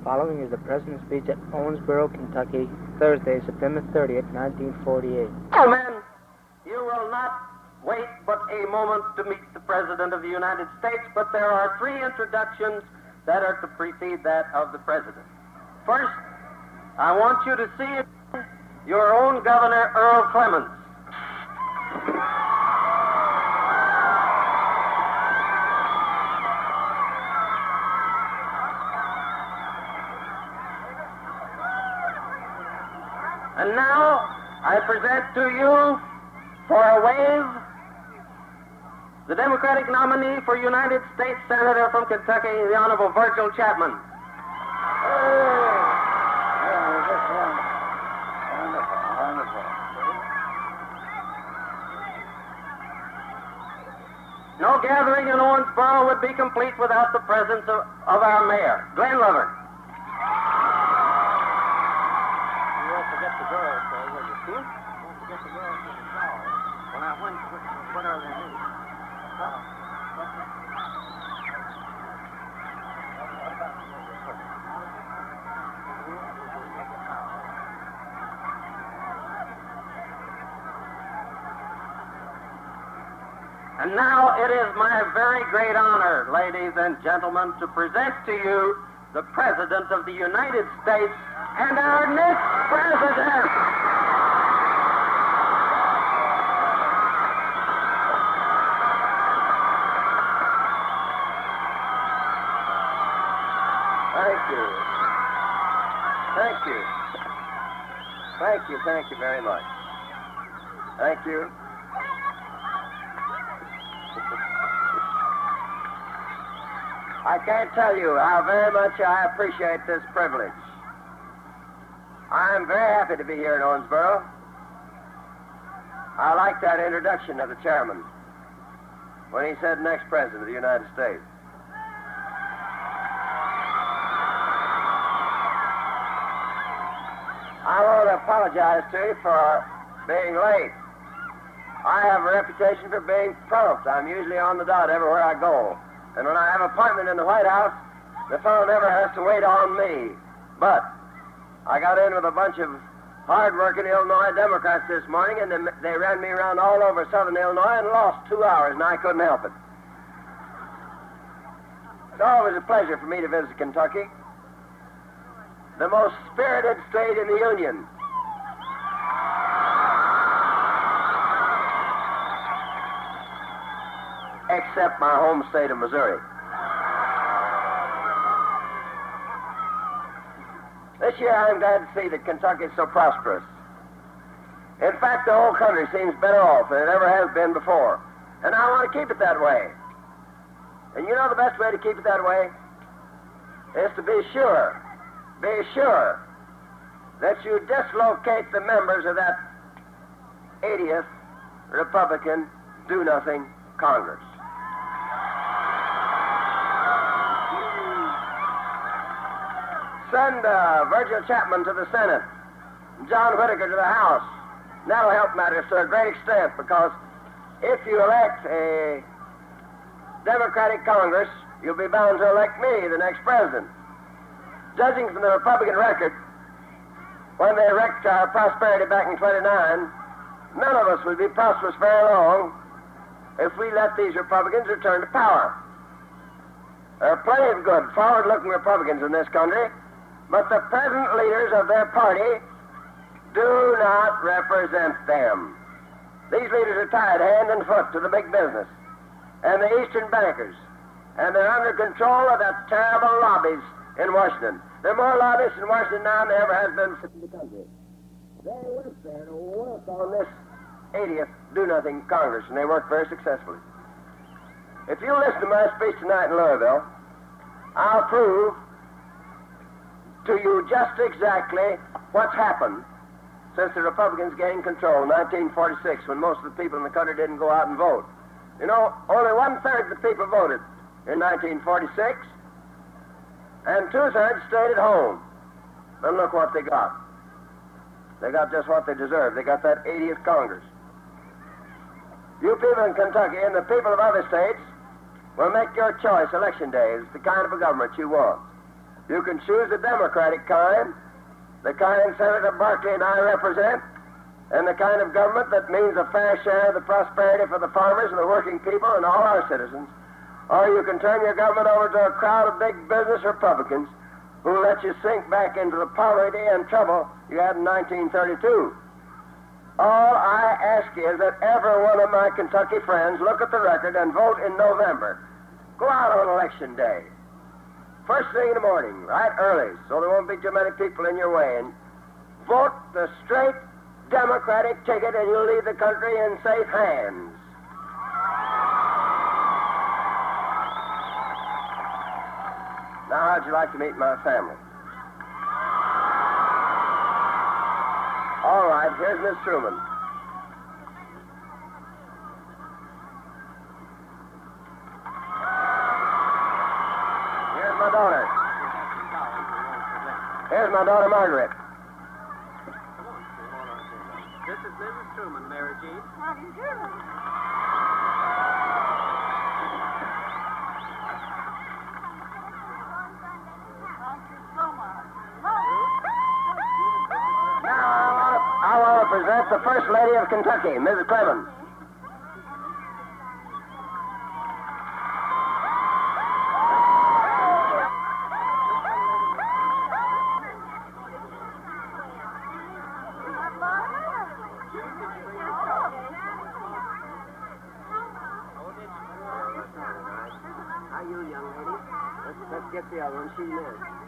Following is the President's speech at Owensboro, Kentucky, Thursday, September 30th, 1948. Gentlemen, you will not wait but a moment to meet the President of the United States, but there are three introductions that are to precede that of the President. First, I want you to see your own Governor, Earl Clemens. And now, I present to you, for a wave, the Democratic nominee for United States Senator from Kentucky, the Honorable Virgil Chapman. No gathering in Owensboro would be complete without the presence of our mayor, Glenn Lover. And now it is my very great honor, ladies and gentlemen, to present to you the President of the United States and our next President. Thank you. Thank you. Thank you. Thank you very much. Thank you. I can't tell you how very much I appreciate this privilege. I'm very happy to be here in Owensboro. I like that introduction of the chairman when he said next President of the United States. I want to apologize to you for being late. I have a reputation for being prompt. I'm usually on the dot everywhere I go. And when I have an appointment in the White House, the fellow never has to wait on me. But I got in with a bunch of hard-working Illinois Democrats this morning, and they ran me around all over southern Illinois and lost 2 hours, and I couldn't help it. It's always a pleasure for me to visit Kentucky, the most spirited state in the Union. Except my home state of Missouri. This year I'm glad to see that Kentucky is so prosperous. In fact, the whole country seems better off than it ever has been before. And I want to keep it that way. And you know the best way to keep it that way is to be sure that you dislocate the members of that 80th Republican do-nothing Congress. Send Virgil Chapman to the Senate, and John Whitaker to the House. And that'll help matters to a great extent, because if you elect a Democratic Congress, you'll be bound to elect me, the next president. Judging from the Republican record, when they wrecked our prosperity back in '29, none of us will be prosperous very long if we let these Republicans return to power. There are plenty of good, forward-looking Republicans in this country, but the present leaders of their party do not represent them. These leaders are tied hand and foot to the big business and the Eastern bankers, and they're under control of the terrible lobbies in Washington. There are more lobbyists in Washington now than there ever has been in the country. They went there to work on this 80th do-nothing Congress, and they worked very successfully. If you listen to my speech tonight in Louisville, I'll prove to you just exactly what's happened since the Republicans gained control in 1946, when most of the people in the country didn't go out and vote. You know, only 1/3 of the people voted in 1946, and 2/3 stayed at home. And look what they got. They got just what they deserved. They got that 80th Congress. You people in Kentucky and the people of other states will make your choice election day as the kind of a government you want. You can choose the Democratic kind, the kind Senator Barkley and I represent, and the kind of government that means a fair share of the prosperity for the farmers and the working people and all our citizens. Or you can turn your government over to a crowd of big business Republicans who let you sink back into the poverty and trouble you had in 1932. All I ask is that every one of my Kentucky friends look at the record and vote in November. Go out on Election Day. First thing in the morning, right early, so there won't be too many people in your way, and vote the straight Democratic ticket and you'll leave the country in safe hands. Now, how'd you like to meet my family? All right, here's Miss Truman. Here's my daughter. Here's my daughter, Margaret. This is Mrs. Truman, Mary Jean. How do you do? Thank you so much. Now, I want to present the First Lady of Kentucky, Mrs. Clemens. How are you, young lady? Let's get the other one. She's in.